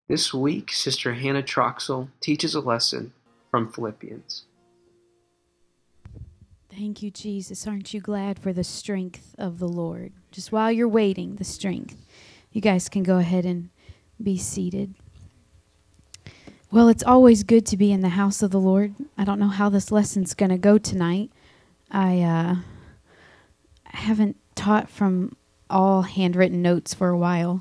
This week, Sister Hannah Troxel teaches a lesson from Philippians. Thank you, Jesus. Aren't you glad for the strength of the Lord? Just while you're waiting, the strength. You guys can go ahead and be seated. Well, it's always good to be in the house of the Lord. I don't know how this lesson's going to go tonight. I haven't taught from all handwritten notes for a while.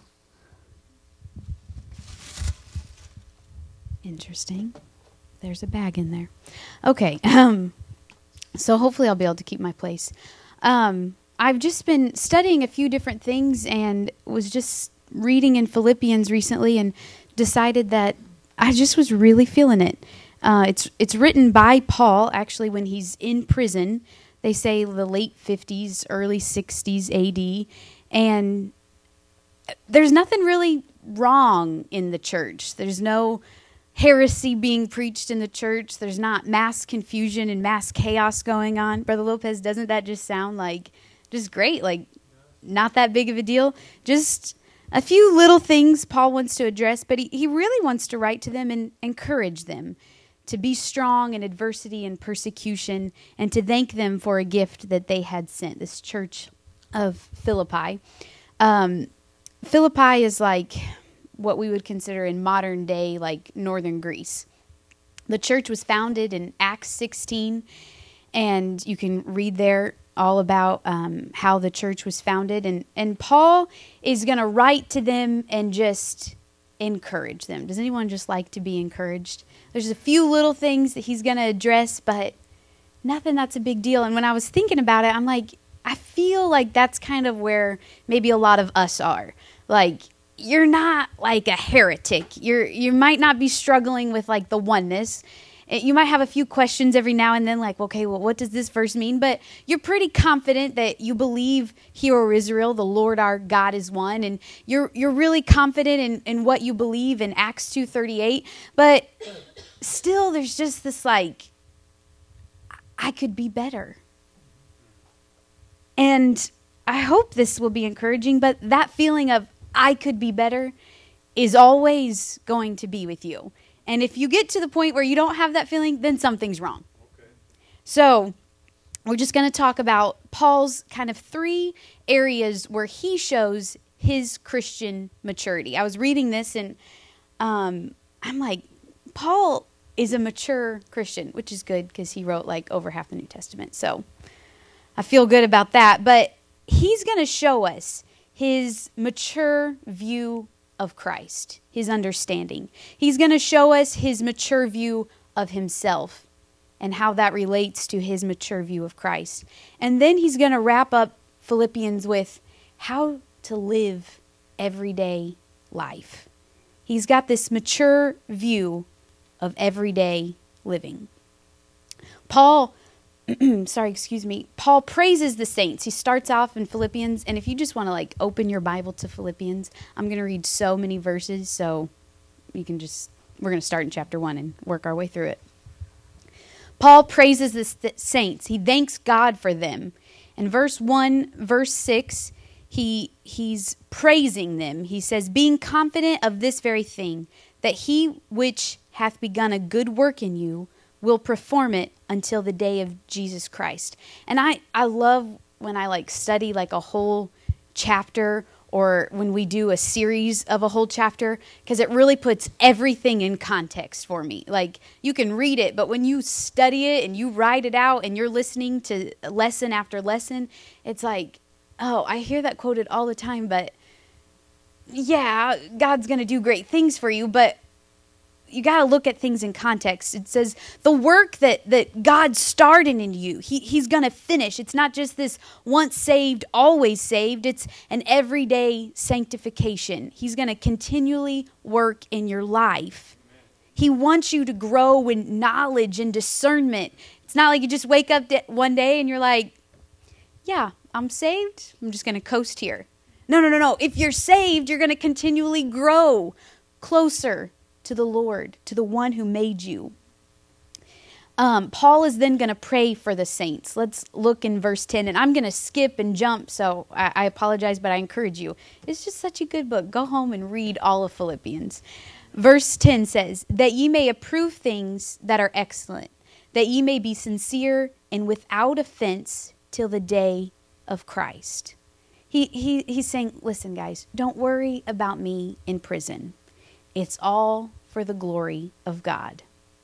Interesting. There's a bag in there. Okay. So hopefully I'll be able to keep my place. I've just been studying a few different things and was just reading in Philippians recently and decided that I just was really feeling it. It's written by Paul, actually, when he's in prison. They say the late 50s, early 60s AD. And there's nothing really wrong in the church. There's no heresy being preached in the church. There's not mass confusion and mass chaos going on. Brother Lopez, doesn't that just sound like just great? Like, not that big of a deal? Just a few little things Paul wants to address, but he really wants to write to them and encourage them to be strong in adversity and persecution and to thank them for a gift that they had sent, this church of Philippi. Philippi is like what we would consider in modern day like northern Greece. The church was founded in Acts 16, and you can read there all about how the church was founded. And Paul is going to write to them and just encourage them. Does anyone just like to be encouraged? There's a few little things that he's going to address, but nothing that's a big deal. And when I was thinking about it, I'm like, I feel like that's kind of where maybe a lot of us are. Like, you're not like a heretic. You might not be struggling with like the oneness. You might have a few questions every now and then, like, okay, well, what does this verse mean? But you're pretty confident that you believe, Hear, O Israel, the Lord our God is one, and you're really confident in what you believe in Acts 2:38. But still, there's just this like, I could be better. And I hope this will be encouraging, but that feeling of I could be better is always going to be with you. And if you get to the point where you don't have that feeling, then something's wrong. Okay. So we're just going to talk about Paul's kind of three areas where he shows his Christian maturity. I was reading this and I'm like, Paul is a mature Christian, which is good because he wrote like over half the New Testament. So I feel good about that. But he's going to show us his mature view of Christ, his understanding. He's going to show us his mature view of himself and how that relates to his mature view of Christ. And then he's going to wrap up Philippians with how to live everyday life. He's got this mature view of everyday living. Paul praises the saints. He starts off in Philippians, and if you just want to like open your Bible to Philippians, I'm going to read so many verses, so we're going to start in chapter 1 and work our way through it. Paul praises the saints. He thanks God for them. In verse 6, he's praising them. He says, being confident of this very thing, that he which hath begun a good work in you will perform it until the day of Jesus Christ. And I love when I like study like a whole chapter or when we do a series of a whole chapter, because it really puts everything in context for me. Like, you can read it, but when you study it and you write it out and you're listening to lesson after lesson, it's like, oh, I hear that quoted all the time, but yeah, God's going to do great things for you, but you got to look at things in context. It says the work that God started in you, he's going to finish. It's not just this once saved, always saved. It's an everyday sanctification. He's going to continually work in your life. He wants you to grow in knowledge and discernment. It's not like you just wake up one day and you're like, yeah, I'm saved. I'm just going to coast here. No. If you're saved, you're going to continually grow closer to the Lord, to the one who made you. Paul is then going to pray for the saints. Let's look in verse 10, and I'm going to skip and jump, so I apologize, but I encourage you. It's just such a good book. Go home and read all of Philippians. Verse 10 says, that ye may approve things that are excellent, that ye may be sincere and without offense till the day of Christ. He's saying, listen, guys, don't worry about me in prison. It's all for the glory of God.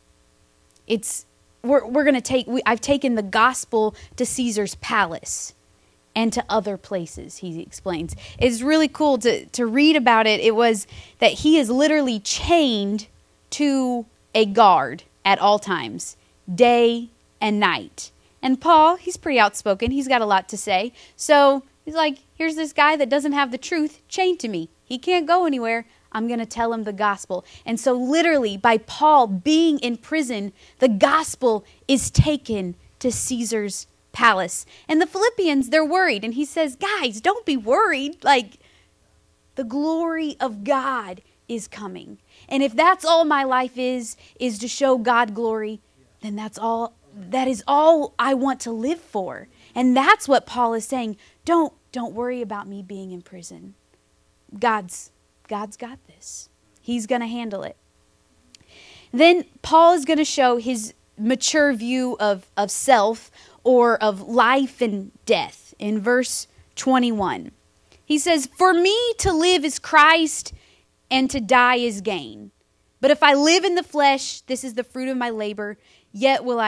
We're going to I've taken the gospel to Caesar's palace and to other places, he explains. It's really cool to read about it. It was that he is literally chained to a guard at all times, day and night. And Paul, he's pretty outspoken. He's got a lot to say. So he's like, here's this guy that doesn't have the truth chained to me. He can't go anywhere. I'm going to tell him the gospel. And so literally by Paul being in prison, the gospel is taken to Caesar's palace. And the Philippians, they're worried. And he says, guys, don't be worried. Like, the glory of God is coming. And if that's all my life is to show God glory, then that is all I want to live for. And that's what Paul is saying. Don't worry about me being in prison. God's got this. He's going to handle it. Then Paul is going to show his mature view of self or of life and death in verse 21. He says, for me to live is Christ and to die is gain. But if I live in the flesh, this is the fruit of my labor, yet what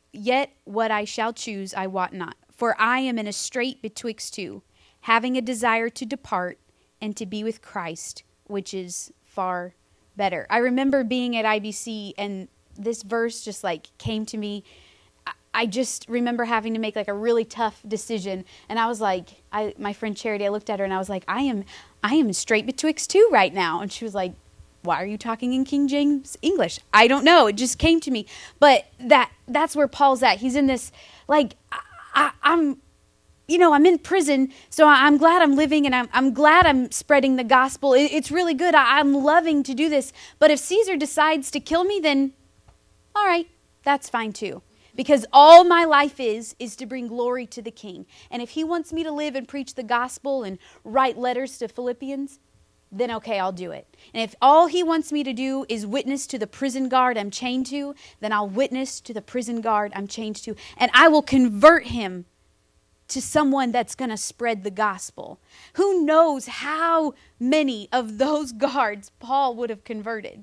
I shall choose I wot not. For I am in a strait betwixt two, having a desire to depart and to be with Christ, which is far better. I remember being at IBC and this verse just like came to me. I just remember having to make like a really tough decision. And I was like, my friend Charity, I looked at her and I was like, I am straight betwixt two right now. And she was like, why are you talking in King James English? I don't know. It just came to me. But that's where Paul's at. He's in this, like, I'm in prison, so I'm glad I'm living and I'm glad I'm spreading the gospel. It's really good. I'm loving to do this. But if Caesar decides to kill me, then all right, that's fine too. Because all my life is to bring glory to the King. And if he wants me to live and preach the gospel and write letters to Philippians, then okay, I'll do it. And if all he wants me to do is witness to the prison guard I'm chained to, then I'll witness to the prison guard I'm chained to. And I will convert him to someone that's going to spread the gospel. Who knows how many of those guards Paul would have converted?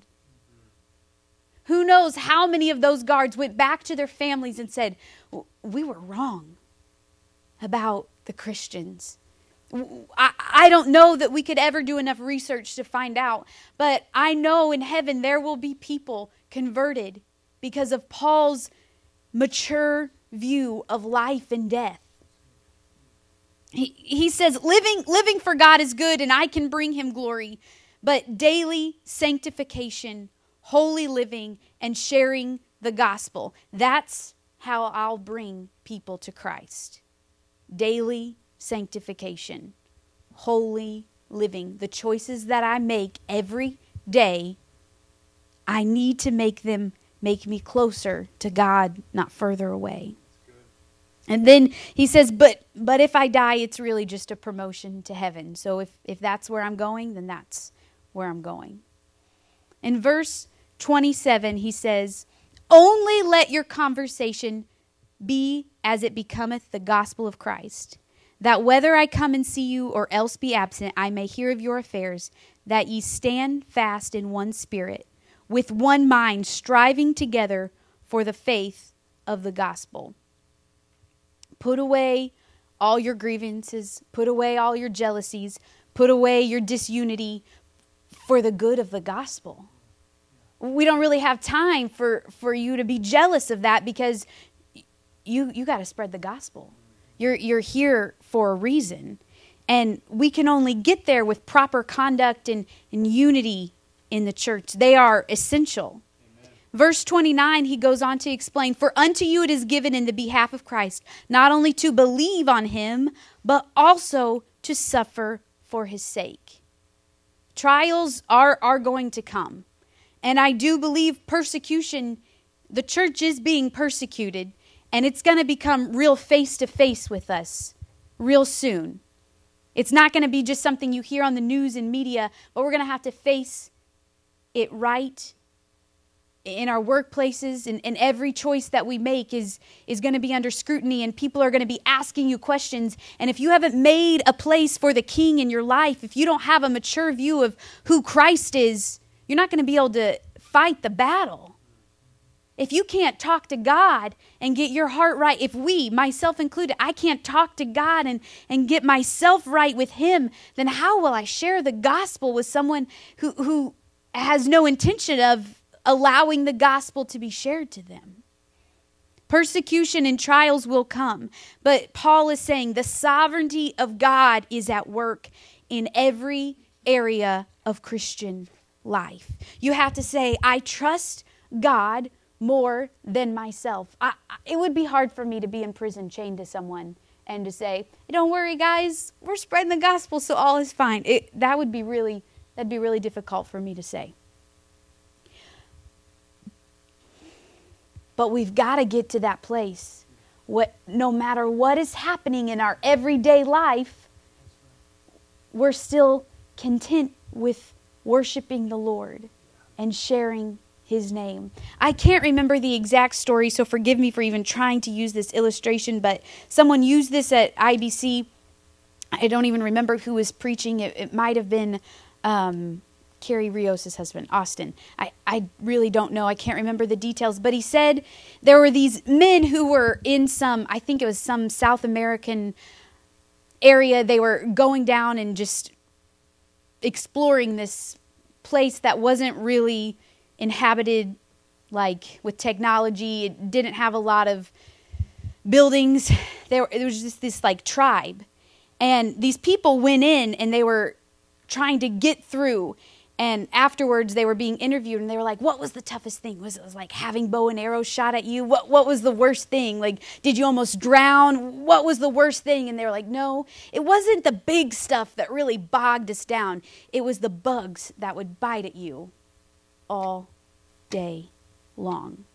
Who knows how many of those guards went back to their families and said, we were wrong about the Christians. I don't know that we could ever do enough research to find out, but I know in heaven there will be people converted because of Paul's mature view of life and death. He says, living for God is good and I can bring him glory, but daily sanctification, holy living, and sharing the gospel, that's how I'll bring people to Christ. Daily sanctification, holy living. The choices that I make every day, I need to make them make me closer to God, not further away. And then he says, but if I die, it's really just a promotion to heaven. So if that's where I'm going, then that's where I'm going. In verse 27, he says, only let your conversation be as it becometh the gospel of Christ, that whether I come and see you or else be absent, I may hear of your affairs, that ye stand fast in one spirit, with one mind, striving together for the faith of the gospel. Put away all your grievances, put away all your jealousies, put away your disunity for the good of the gospel. We don't really have time for you to be jealous of that because you got to spread the gospel. You're here for a reason. And we can only get there with proper conduct and unity in the church. They are essential. Verse 29, he goes on to explain, for unto you it is given in the behalf of Christ, not only to believe on him, but also to suffer for his sake. Trials are going to come. And I do believe persecution the church is being persecuted, and it's going to become real face-to-face with us real soon. It's not going to be just something you hear on the news and media, but we're going to have to face it right in our workplaces, and every choice that we make is going to be under scrutiny, and people are going to be asking you questions. And if you haven't made a place for the King in your life, if you don't have a mature view of who Christ is, you're not going to be able to fight the battle. If you can't talk to God and get your heart right, if we, myself included, I can't talk to God and get myself right with Him, then how will I share the gospel with someone who has no intention of allowing the gospel to be shared to them? Persecution and trials will come, but Paul is saying the sovereignty of God is at work in every area of Christian life. You have to say, I trust God more than myself. It would be hard for me to be in prison chained to someone and to say, don't worry guys, we're spreading the gospel so all is fine. That'd be really difficult for me to say. But we've got to get to that place. No matter what is happening in our everyday life, we're still content with worshiping the Lord and sharing His name. I can't remember the exact story, so forgive me for even trying to use this illustration, but someone used this at IBC. I don't even remember who was preaching. It might have been Carrie Rios' husband, Austin. I really don't know. I can't remember the details. But he said there were these men who were in I think it was some South American area. They were going down and just exploring this place that wasn't really inhabited, like with technology. It didn't have a lot of buildings. It was just this like tribe. And these people went in and they were trying to get through. And afterwards, they were being interviewed, and they were like, what was the toughest thing? Was it like having bow and arrows shot at you? What was the worst thing? Like, did you almost drown? What was the worst thing? And they were like, no, it wasn't the big stuff that really bogged us down. It was the bugs that would bite at you all day long.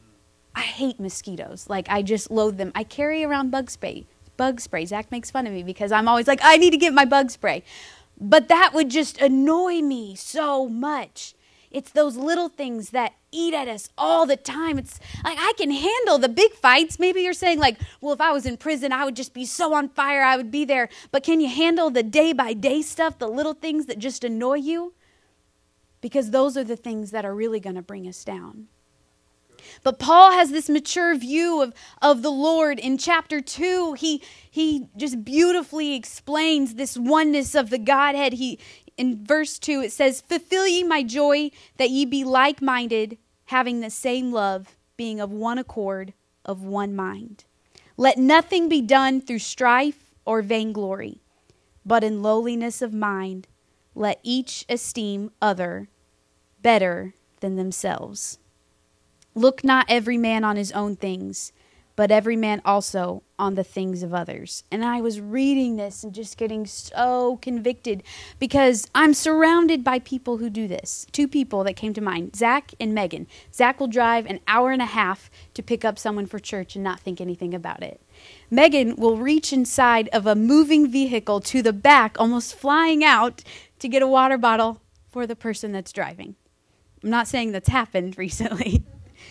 I hate mosquitoes. Like, I just loathe them. I carry around bug spray. Zach makes fun of me because I'm always like, I need to get my bug spray. But that would just annoy me so much. It's those little things that eat at us all the time. It's like, I can handle the big fights. Maybe you're saying like, well, if I was in prison, I would just be so on fire, I would be there. But can you handle the day-by-day stuff, the little things that just annoy you? Because those are the things that are really going to bring us down. But Paul has this mature view of the Lord. In chapter 2, he just beautifully explains this oneness of the Godhead. In verse 2, it says, fulfill ye my joy, that ye be like-minded, having the same love, being of one accord, of one mind. Let nothing be done through strife or vainglory, but in lowliness of mind, let each esteem other better than themselves. Look not every man on his own things, but every man also on the things of others. And I was reading this and just getting so convicted because I'm surrounded by people who do this. Two people that came to mind, Zach and Megan. Zach will drive an hour and a half to pick up someone for church and not think anything about it. Megan will reach inside of a moving vehicle to the back, almost flying out, to get a water bottle for the person that's driving. I'm not saying that's happened recently.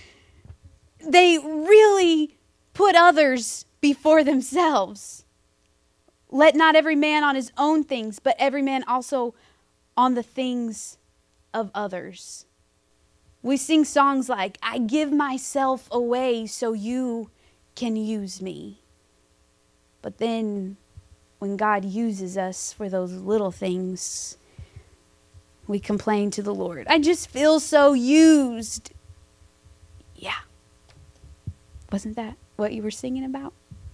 They really put others before themselves. Let not every man on his own things, but every man also on the things of others. We sing songs like, I give myself away so you can use me. But then when God uses us for those little things, we complain to the Lord. I just feel so used. Yeah. Wasn't that what you were singing about?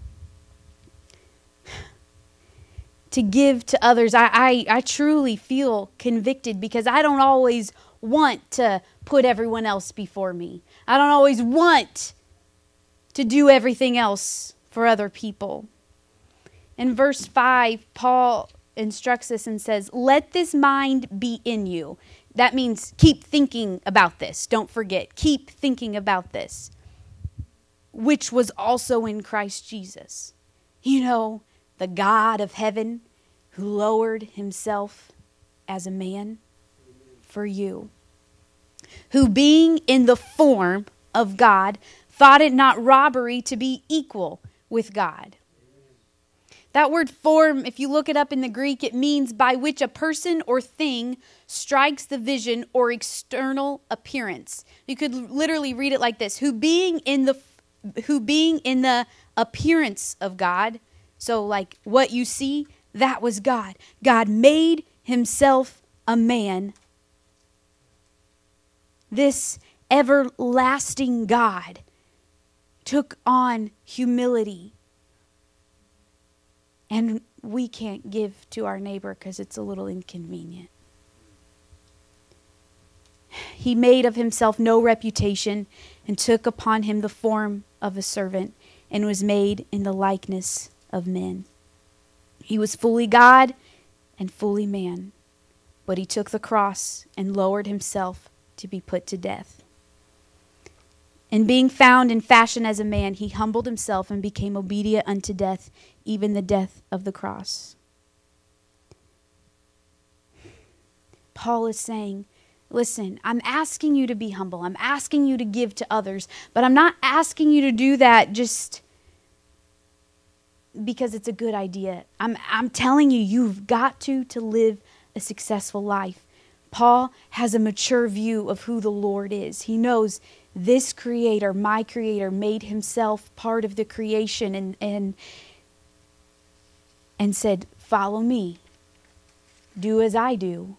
To give to others, I truly feel convicted because I don't always want to put everyone else before me. I don't always want to do everything else for other people. In verse 5, Paul instructs us and says, let this mind be in you. That means keep thinking about this. Don't forget. Keep thinking about this. Which was also in Christ Jesus. You know, the God of heaven who lowered himself as a man for you. Who being in the form of God, thought it not robbery to be equal with God. That word form, if you look it up in the Greek, it means by which a person or thing strikes the vision or external appearance. You could literally read it like this: who being in the appearance of God, so like what you see, that was God. God made himself a man. This everlasting God took on humility. And we can't give to our neighbor because it's a little inconvenient. He made of himself no reputation and took upon him the form of a servant and was made in the likeness of men. He was fully God and fully man, but he took the cross and lowered himself to be put to death. And being found in fashion as a man, he humbled himself and became obedient unto death, even the death of the cross. Paul is saying, listen, I'm asking you to be humble. I'm asking you to give to others, but I'm not asking you to do that just because it's a good idea. I'm telling you, you've got to live a successful life. Paul has a mature view of who the Lord is. He knows this creator, my creator, made himself part of the creation and said, follow me. Do as I do.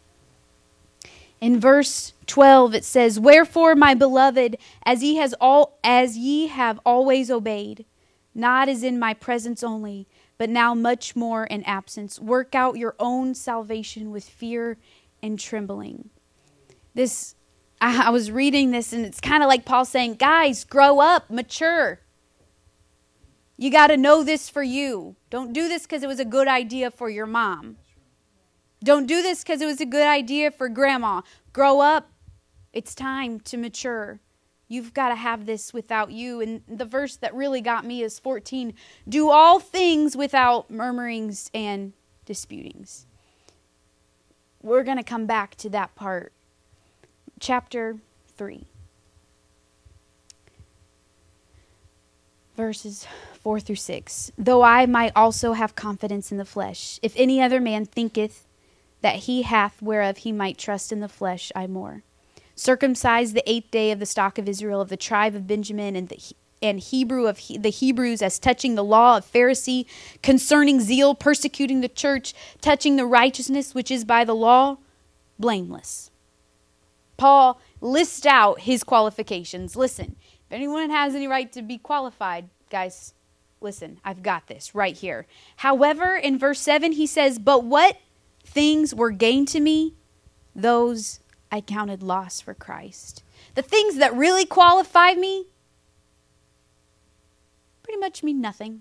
In verse 12 it says, wherefore, my beloved, as ye have always obeyed, not as in my presence only, but now much more in absence, work out your own salvation with fear and trembling. I was reading this, and it's kind of like Paul saying, guys, grow up, mature. You got to know this for you. Don't do this because it was a good idea for your mom. Don't do this because it was a good idea for grandma. Grow up. It's time to mature. You've got to have this without you. And the verse that really got me is 14. Do all things without murmurings and disputings. We're going to come back to that part. Chapter 3. Verses 4 through 6. Though I might also have confidence in the flesh, if any other man thinketh that he hath whereof he might trust in the flesh, I more. Circumcised the 8th day of the stock of Israel, of the tribe of Benjamin, and Hebrew of the Hebrews, as touching the law of Pharisee, concerning zeal, persecuting the church, touching the righteousness which is by the law, blameless. Paul lists out his qualifications. Listen, if anyone has any right to be qualified, guys, listen, I've got this right here. However, in verse 7, he says, but what things were gained to me, those I counted loss for Christ. The things that really qualified me pretty much mean nothing.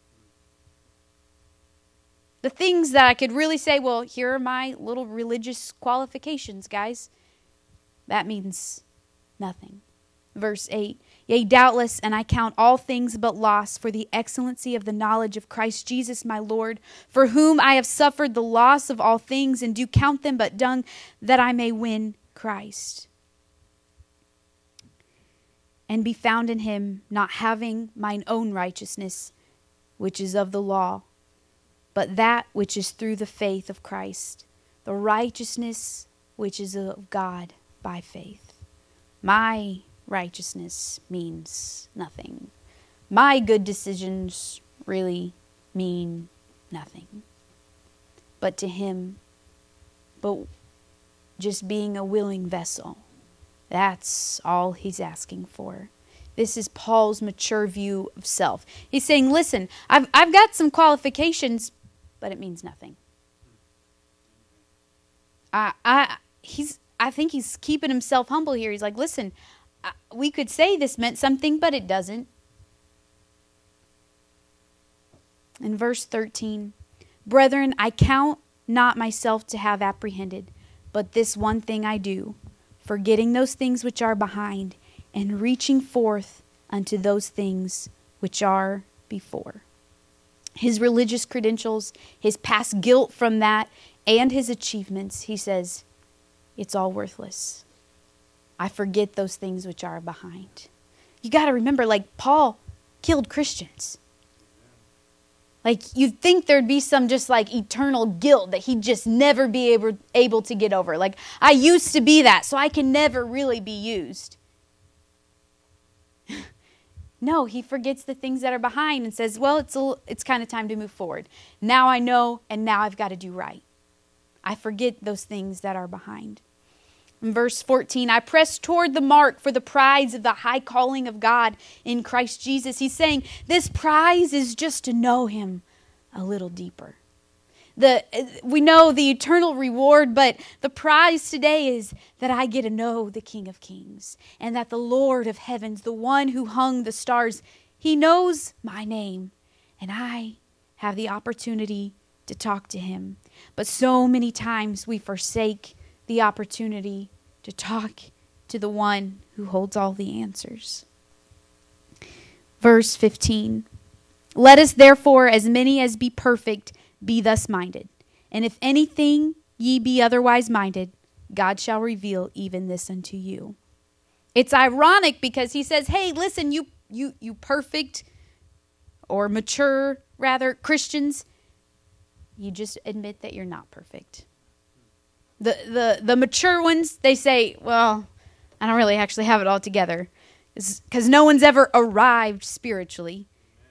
The things that I could really say, well, here are my little religious qualifications, guys. That means nothing. Verse 8, yea, doubtless, and I count all things but loss for the excellency of the knowledge of Christ Jesus my Lord, for whom I have suffered the loss of all things, and do count them but dung, that I may win Christ, and be found in him, not having mine own righteousness, which is of the law, but that which is through the faith of Christ, the righteousness which is of God by faith. My righteousness means nothing. My good decisions really mean nothing. But to him, just being a willing vessel, that's all he's asking for. This is Paul's mature view of self. He's saying, listen, I've got some qualifications, but it means nothing. I think he's keeping himself humble here. He's like, listen, we could say this meant something, but it doesn't. In verse 13, brethren, I count not myself to have apprehended, But this one thing I do, forgetting those things which are behind, and reaching forth unto those things which are before. His religious credentials, his past guilt from that, and his achievements, he says, it's all worthless. I forget those things which are behind. You got to remember, like, Paul killed Christians. Like, you'd think there'd be some just like eternal guilt that he'd just never be able to get over. Like, I used to be that, so I can never really be used. No, he forgets the things that are behind and says, well, it's kind of time to move forward. Now I know, and now I've got to do right. I forget those things that are behind. In verse 14, I press toward the mark for the prize of the high calling of God in Christ Jesus. He's saying this prize is just to know him a little deeper. We know the eternal reward, but the prize today is that I get to know the King of Kings and that the Lord of heavens, the one who hung the stars, he knows my name and I have the opportunity to talk to him. But so many times we forsake the opportunity to talk to the one who holds all the answers. Verse 15, let us therefore, as many as be perfect, be thus minded. And if anything ye be otherwise minded, God shall reveal even this unto you. It's ironic because he says, hey, listen, you perfect or mature, rather, Christians, you just admit that you're not perfect. The mature ones, they say, well, I don't really actually have it all together. Because no one's ever arrived spiritually.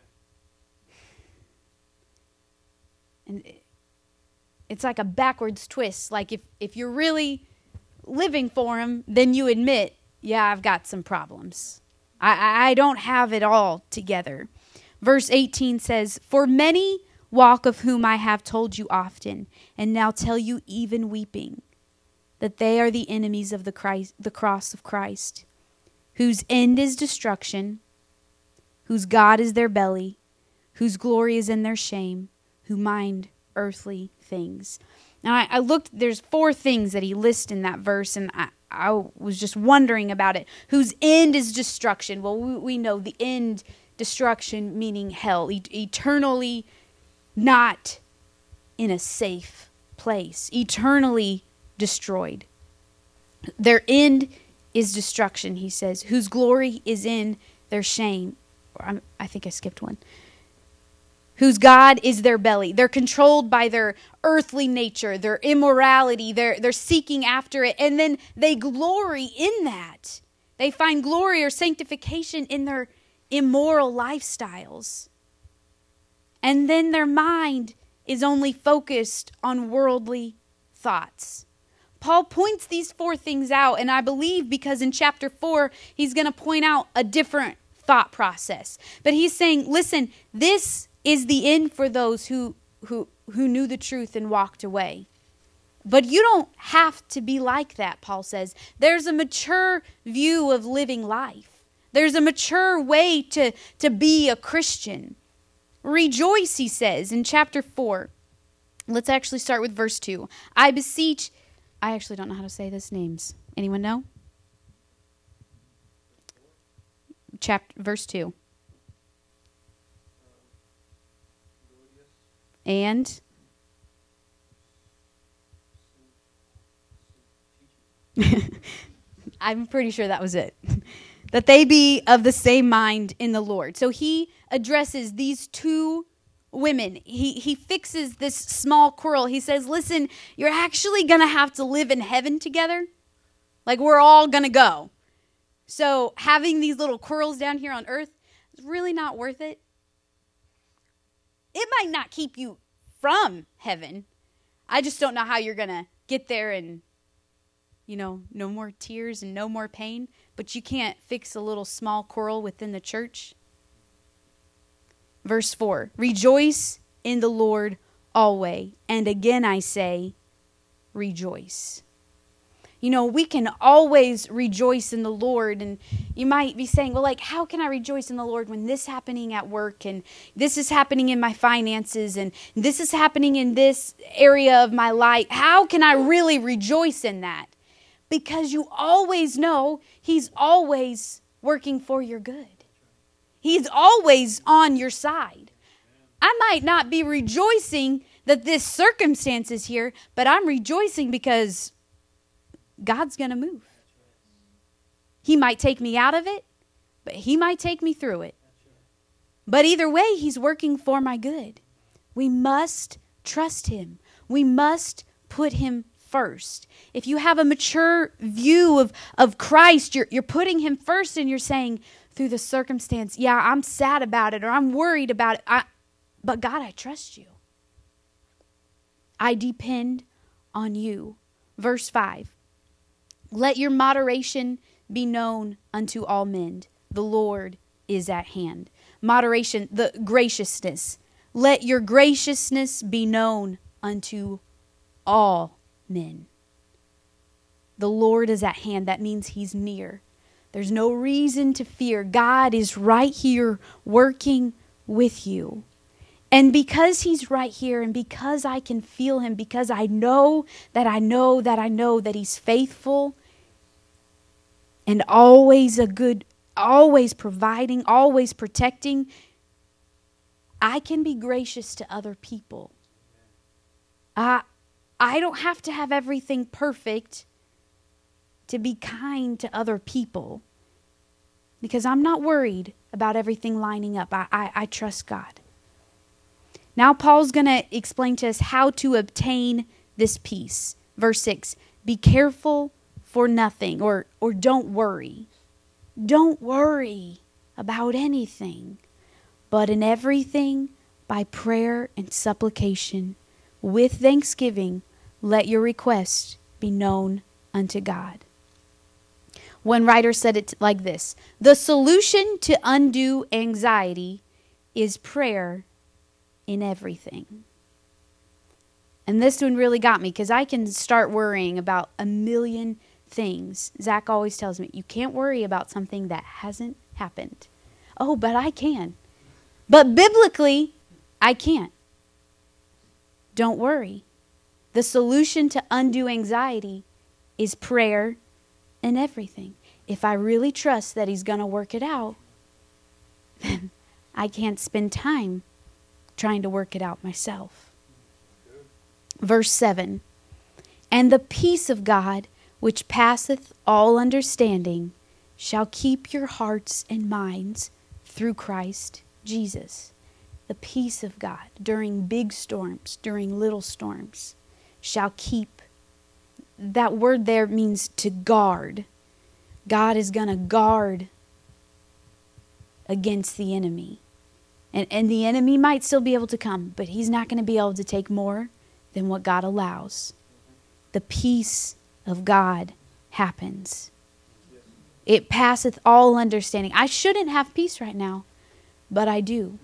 And it's like a backwards twist. Like if you're really living for him, then you admit, yeah, I've got some problems. I don't have it all together. Verse 18 says, for many walk of whom I have told you often, and now tell you even weeping, that they are the enemies of the cross of Christ, whose end is destruction, whose God is their belly, whose glory is in their shame, who mind earthly things. Now I looked, there's 4 things that he lists in that verse, and I was just wondering about it. Whose end is destruction? Well, we know the end, destruction meaning hell, eternally not in a safe place, eternally destroyed. Their end is destruction, he says, whose glory is in their shame. I think I skipped one. Whose God is their belly. They're controlled by their earthly nature, their immorality. They're seeking after it, and then they glory in that. They find glory or sanctification in their immoral lifestyles. And then their mind is only focused on worldly thoughts. Paul points these 4 things out, and I believe because in chapter 4, he's going to point out a different thought process. But he's saying, listen, this is the end for those who knew the truth and walked away. But you don't have to be like that, Paul says. There's a mature view of living life. There's a mature way to be a Christian. Rejoice, he says in chapter 4. Let's actually start with verse 2. I beseech, I actually don't know how to say these names. Anyone know? Verse 2. And I'm pretty sure that was it. That they be of the same mind in the Lord. So he addresses these 2 women. He fixes this small quarrel. He says, listen, you're actually going to have to live in heaven together. Like, we're all going to go. So having these little quarrels down here on earth is really not worth it. It might not keep you from heaven. I just don't know how you're going to get there and, no more tears and no more pain. But you can't fix a little small quarrel within the church. Verse 4, rejoice in the Lord always. And again I say, rejoice. You know, we can always rejoice in the Lord. And you might be saying, well, like, how can I rejoice in the Lord when this is happening at work and this is happening in my finances and this is happening in this area of my life? How can I really rejoice in that? Because you always know He's always working for your good. He's always on your side. I might not be rejoicing that this circumstance is here, but I'm rejoicing because God's going to move. He might take me out of it, but He might take me through it. But either way, He's working for my good. We must trust Him. We must put Him first. If you have a mature view of Christ, you're putting Him first and you're saying through the circumstance, yeah, I'm sad about it or I'm worried about it. But God, I trust You. I depend on You. Verse 5. Let your moderation be known unto all men. The Lord is at hand. Moderation, the graciousness. Let your graciousness be known unto all men. The Lord is at hand. That means He's near. There's no reason to fear. God is right here working with you. And because He's right here and because I can feel Him, because I know that He's faithful and always always providing, always protecting, I can be gracious to other people. I don't have to have everything perfect to be kind to other people because I'm not worried about everything lining up. I trust God. Now Paul's going to explain to us how to obtain this peace. Verse 6, be careful for nothing, or don't worry. Don't worry about anything, but in everything by prayer and supplication, with thanksgiving, let your requests be known unto God. One writer said it like this: the solution to undue anxiety is prayer in everything. And this one really got me because I can start worrying about a million things. Zach always tells me, you can't worry about something that hasn't happened. Oh, but I can. But biblically, I can't. Don't worry. The solution to undue anxiety is prayer in everything. If I really trust that He's going to work it out, then I can't spend time trying to work it out myself. Verse 7, and the peace of God, which passeth all understanding, shall keep your hearts and minds through Christ Jesus. The peace of God during big storms, during little storms, shall keep. That word there means to guard. God is going to guard against the enemy. And the enemy might still be able to come, but he's not going to be able to take more than what God allows. The peace of God happens. It passeth all understanding. I shouldn't have peace right now, but I do.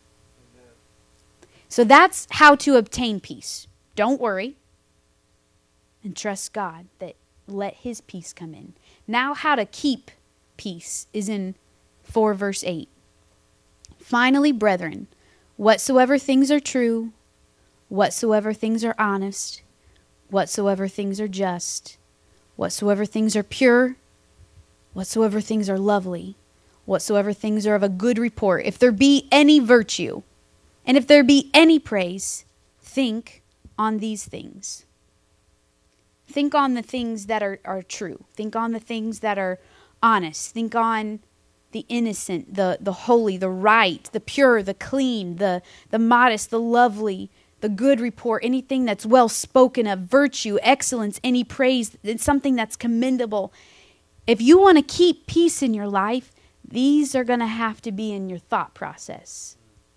So that's how to obtain peace. Don't worry and trust God that let His peace come in. Now how to keep peace is in 4 verse 8. Finally, brethren, whatsoever things are true, whatsoever things are honest, whatsoever things are just, whatsoever things are pure, whatsoever things are lovely, whatsoever things are of a good report, if there be any virtue, and if there be any praise, think on these things. Think on the things that are true. Think on the things that are honest. Think on the innocent, the holy, the right, the pure, the clean, the modest, the lovely, the good report, anything that's well spoken of, virtue, excellence, any praise, it's something that's commendable. If you want to keep peace in your life, these are going to have to be in your thought process.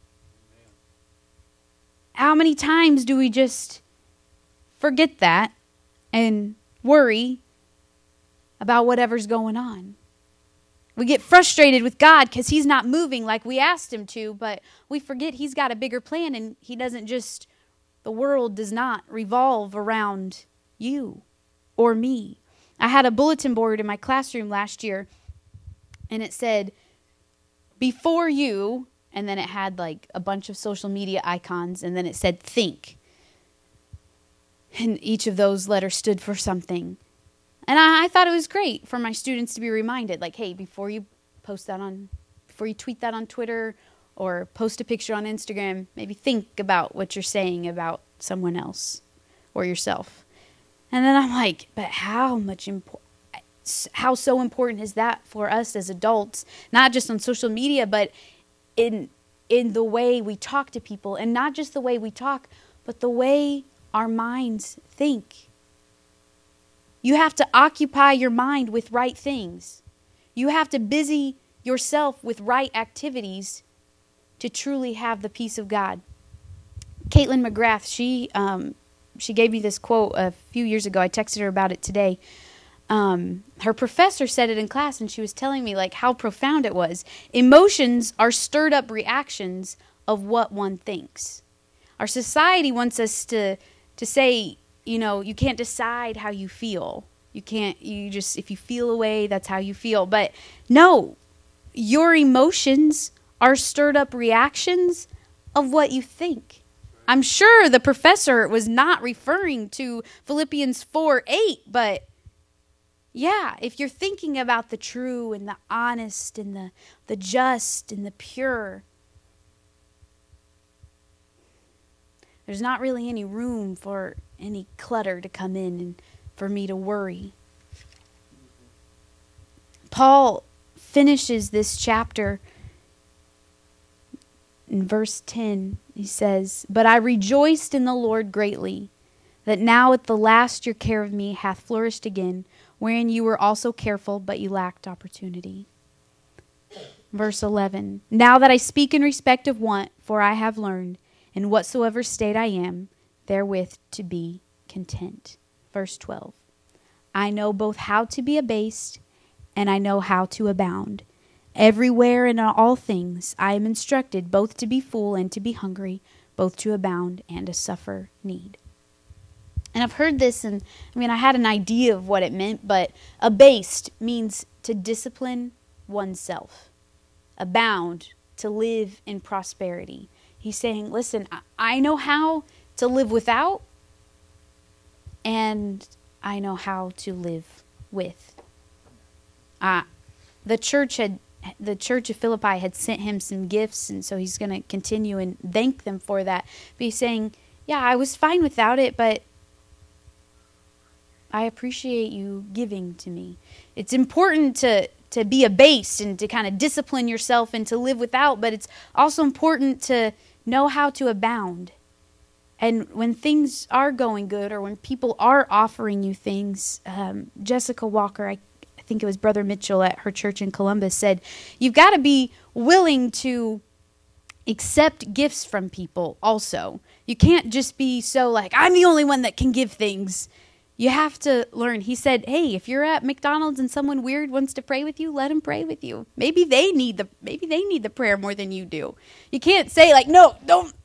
How many times do we just forget that and worry about whatever's going on? We get frustrated with God because He's not moving like we asked Him to, but we forget He's got a bigger plan, and the world does not revolve around you or me. I had a bulletin board in my classroom last year, and it said, before you, and then it had like a bunch of social media icons, and then it said think. And each of those letters stood for something. And I thought it was great for my students to be reminded, like, hey, before you tweet that on Twitter or post a picture on Instagram, maybe think about what you're saying about someone else or yourself. And then I'm like, but how so important is that for us as adults, not just on social media, but in the way we talk to people, and not just the way we talk, but the way our minds think. You have to occupy your mind with right things. You have to busy yourself with right activities to truly have the peace of God. Caitlin McGrath, she gave me this quote a few years ago. I texted her about it today. Her professor said it in class, and she was telling me like how profound it was. Emotions are stirred up reactions of what one thinks. Our society wants us to say, you can't decide how you feel. If you feel a way, that's how you feel. But no, your emotions are stirred up reactions of what you think. I'm sure the professor was not referring to Philippians 4:8, but yeah, if you're thinking about the true and the honest and the just and the pure, there's not really any room for any clutter to come in and for me to worry. Paul finishes this chapter in verse 10. He says, "But I rejoiced in the Lord greatly, that now at the last your care of me hath flourished again, wherein you were also careful, but you lacked opportunity." Verse 11, "Now that I speak in respect of want, for I have learned, in whatsoever state I am, therewith to be content." Verse 12, "I know both how to be abased, and I know how to abound. Everywhere and in all things I am instructed both to be full and to be hungry, both to abound and to suffer need." And I've heard this, and I had an idea of what it meant, but abased means to discipline oneself. Abound, to live in prosperity. He's saying, listen, I know how to live without, and I know how to live with. The church of Philippi had sent him some gifts, and so he's going to continue and thank them for that. But he's saying, yeah, I was fine without it, but I appreciate you giving to me. It's important to be abased and to kind of discipline yourself and to live without, but it's also important to know how to abound. And when things are going good, or when people are offering you things, Jessica Walker, I think it was Brother Mitchell at her church in Columbus, said, you've got to be willing to accept gifts from people also. You can't just be so like, I'm the only one that can give things. You have to learn. He said, hey, if you're at McDonald's and someone weird wants to pray with you, let them pray with you. Maybe they need the prayer more than you do. You can't say like, no, don't,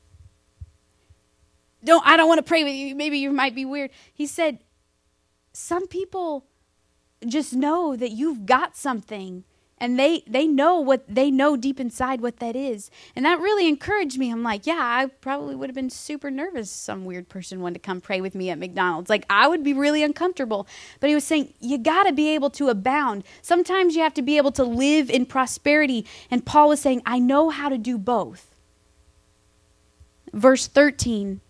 I don't want to pray with you. Maybe you might be weird. He said, some people just know that you've got something, and they know deep inside what that is. And that really encouraged me. I'm like, yeah, I probably would have been super nervous. Some weird person wanted to come pray with me at McDonald's. Like, I would be really uncomfortable. But he was saying, you got to be able to abound. Sometimes you have to be able to live in prosperity. And Paul was saying, I know how to do both. Verse 13,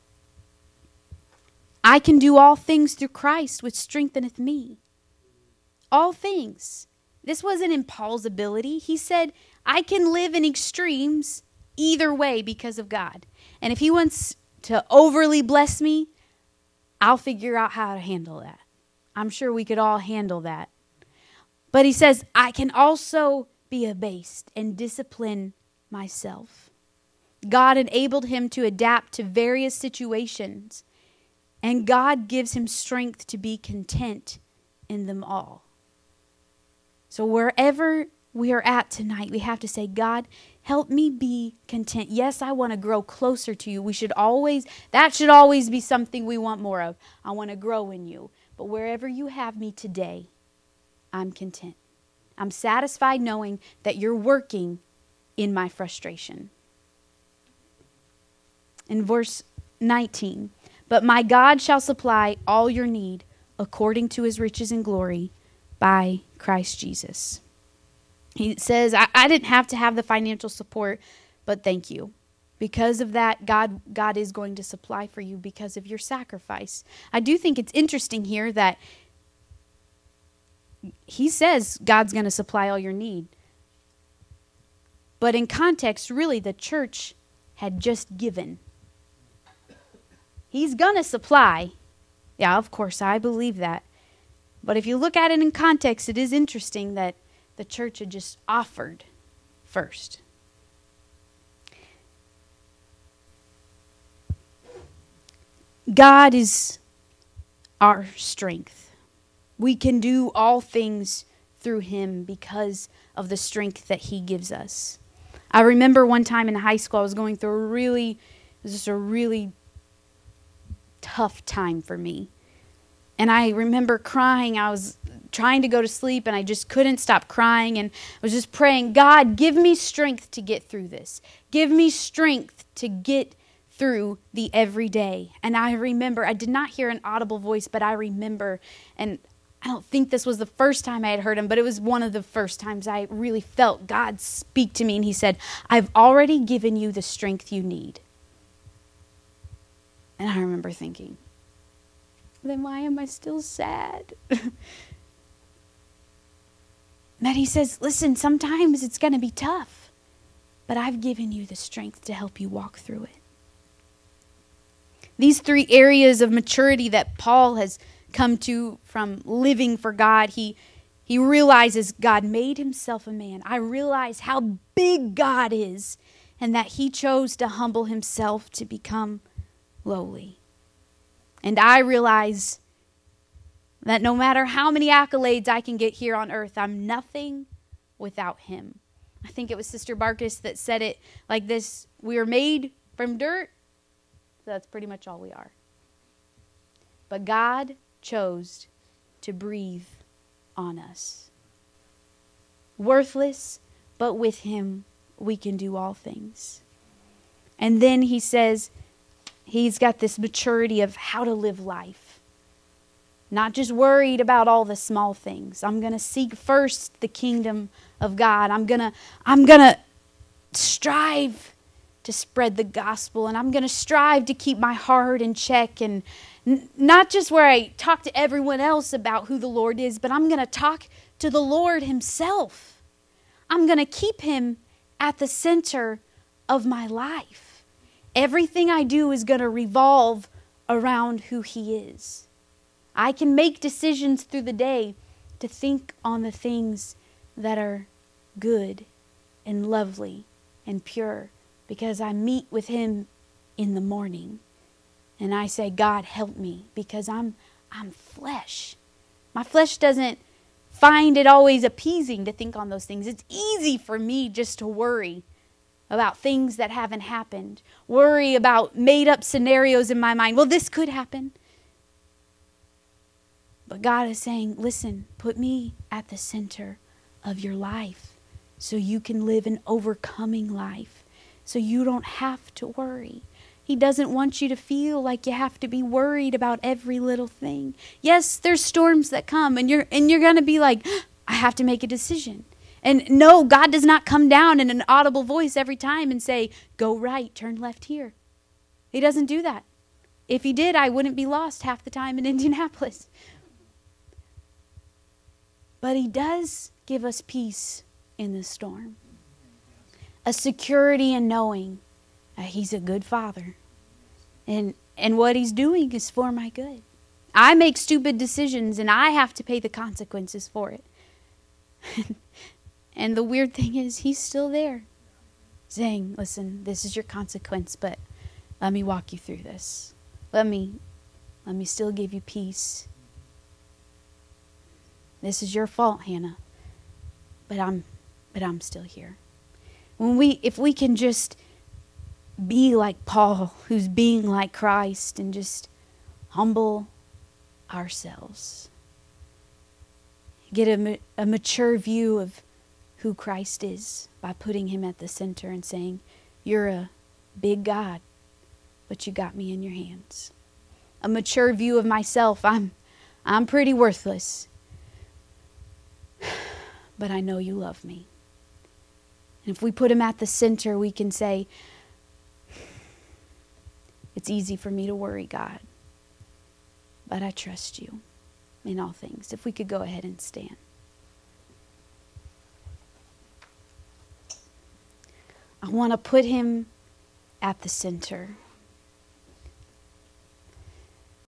I can do all things through Christ, which strengtheneth me. All things. This wasn't in Paul's ability. He said, I can live in extremes either way because of God. And if he wants to overly bless me, I'll figure out how to handle that. I'm sure we could all handle that. But he says, I can also be abased and discipline myself. God enabled him to adapt to various situations, and God gives him strength to be content in them all. So wherever we are at tonight, we have to say, God, help me be content. Yes, I want to grow closer to you. That should always be something we want more of. I want to grow in you. But wherever you have me today, I'm content. I'm satisfied knowing that you're working in my frustration. In verse 19, but my God shall supply all your need according to his riches and glory by Christ Jesus. He says, I didn't have to have the financial support, but thank you. Because of that, God is going to supply for you because of your sacrifice. I do think it's interesting here that he says God's going to supply all your need. But in context, really, the church had just given. He's going to supply. Yeah, of course, I believe that. But if you look at it in context, it is interesting that the church had just offered first. God is our strength. We can do all things through him because of the strength that he gives us. I remember one time in high school, I was going through a really tough time for me. And I remember crying. I was trying to go to sleep and I just couldn't stop crying. And I was just praying, God, give me strength to get through this. Give me strength to get through the everyday. And I remember, I did not hear an audible voice, but I remember, and I don't think this was the first time I had heard him, but it was one of the first times I really felt God speak to me. And he said, I've already given you the strength you need. And I remember thinking, then why am I still sad? That he says, listen, sometimes it's going to be tough, but I've given you the strength to help you walk through it. These 3 areas of maturity that Paul has come to from living for God, he realizes God made himself a man. I realize how big God is and that he chose to humble himself to become lowly. And I realize that no matter how many accolades I can get here on earth, I'm nothing without him. I think it was Sister Barkus that said it like this: we are made from dirt, so that's pretty much all we are. But God chose to breathe on us. Worthless, but with him we can do all things. And then he says he's got this maturity of how to live life. Not just worried about all the small things. I'm going to seek first the kingdom of God. I'm going to strive to spread the gospel, and I'm going to strive to keep my heart in check, and not just where I talk to everyone else about who the Lord is, but I'm going to talk to the Lord himself. I'm going to keep him at the center of my life. Everything I do is going to revolve around who he is. I can make decisions through the day to think on the things that are good and lovely and pure, because I meet with him in the morning. And I say, God, help me, because I'm flesh. My flesh doesn't find it always appeasing to think on those things. It's easy for me just to worry about things that haven't happened. Worry about made up scenarios in my mind. Well, this could happen. But God is saying, listen, put me at the center of your life so you can live an overcoming life, so you don't have to worry. He doesn't want you to feel like you have to be worried about every little thing. Yes, there's storms that come, and you're going to be like, I have to make a decision. And no, God does not come down in an audible voice every time and say, go right, turn left here. He doesn't do that. If he did, I wouldn't be lost half the time in Indianapolis. But he does give us peace in the storm. A security in knowing that he's a good father. And what he's doing is for my good. I make stupid decisions and I have to pay the consequences for it. And the weird thing is, he's still there saying, listen, this is your consequence, but let me walk you through this. Let me still give you peace. This is your fault, Hannah, but I'm still here. If we can just be like Paul, who's being like Christ, and just humble ourselves. Get a mature view of who Christ is by putting him at the center and saying, you're a big God, but you got me in your hands. A mature view of myself. I'm pretty worthless, but I know you love me. And if we put him at the center, we can say, it's easy for me to worry, God, but I trust you in all things. If we could go ahead and stand. I want to put him at the center.